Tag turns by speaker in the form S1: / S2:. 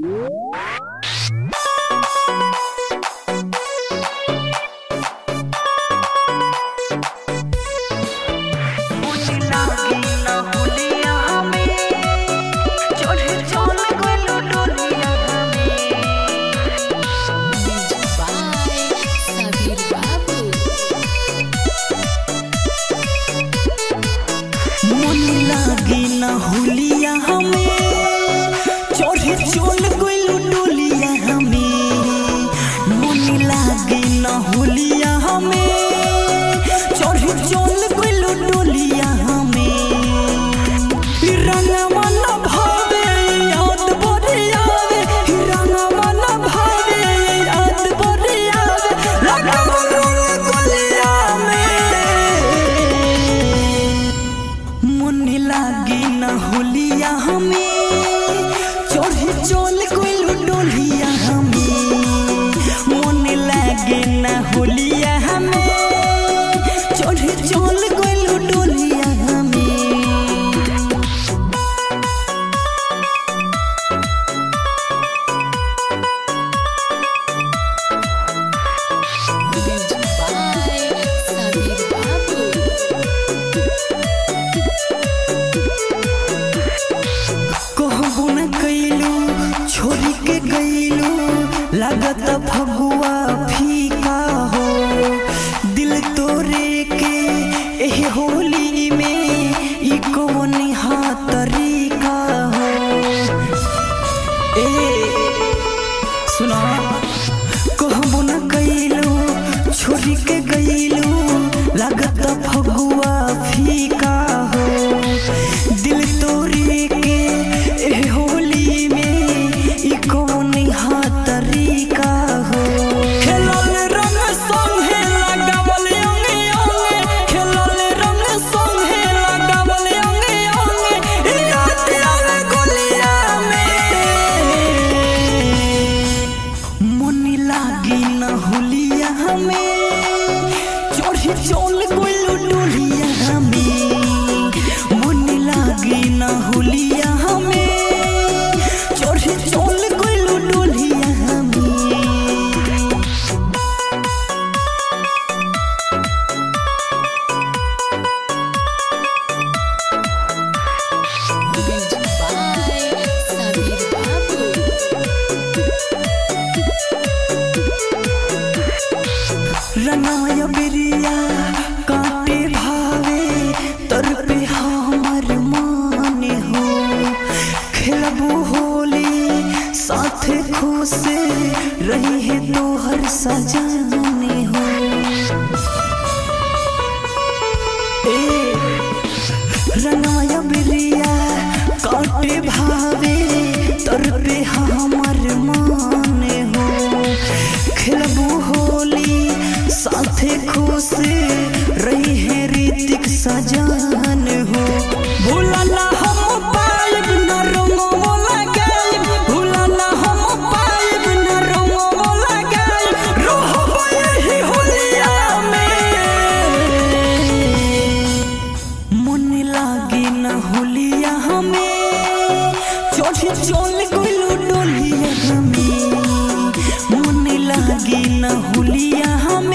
S1: हुलिया हमें चढ़े चल गइलू डोलिया हमें मन लागे ना हुलिया हमें चढ़े चल गइलू डोलिया हमें रंगवा ना भावे याद बड़ी आवे रंगवा ना भावे याद बड़ी आवे लगावा रंग गलिया में मन लागे ना हुलिया हमें चढ़े चल गइलू डोलिया हमें मन लागे ना हुलिया हमें चढ़े चल गइलू डोलिया हमें कहबो न कइलू छोरी के गइलू लागत फगुआ फीका हो दिल तोरे के एह होली में ई कौन हाथ तरीका हो ए सुना कहबो न कइलू छोरी के गइलू लागत फगुआ फीका हो दिल तोरे के ए होली में ई कौन हाथ तरीका हो खेलल रंग संगे लगावल अंगे अंगे खेलल रंग संगे लगावल अंगे अंगे याद आवे गलिया में मन लागी ना हुलिया हमें चढ़े चल गइलू डोलिया हमें मन लागी ना हुलिया हमें चढ़े चल गइलू डोलिया हमें रंगाया बिरिया काटे भावे तर पे हमर माने हो खेलबू होली साथे खुश रही है तोहर सजाने हो ए रंगाया बिरिया काटे भावे तर पे हमर माने हो खेलबू होली साथे खुश रही है ऋतिक सजान हो भूलना हम पाइब न रंगो लगाइब भूलना हम पाइब न रंगो लगाइब रहबो यही होलिया में मन लागे न होलिया हमें चढ़े चल गइलू डोलिया हमें मन लागे न होलिया हमें